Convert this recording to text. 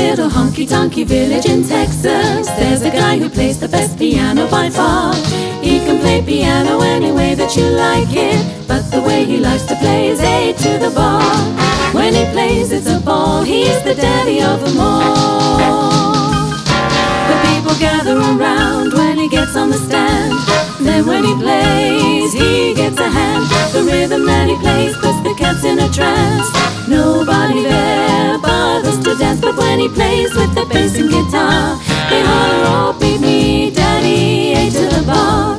little honky-tonky village in Texas, there's a guy who plays the best piano by far. He can play piano any way that you like it, but the way he likes to play is A to the bar. When he plays it's a ball, he's the daddy of them all. The people gather around when he gets on the stand. Then when he plays, he gets a hand. The rhythm that he plays,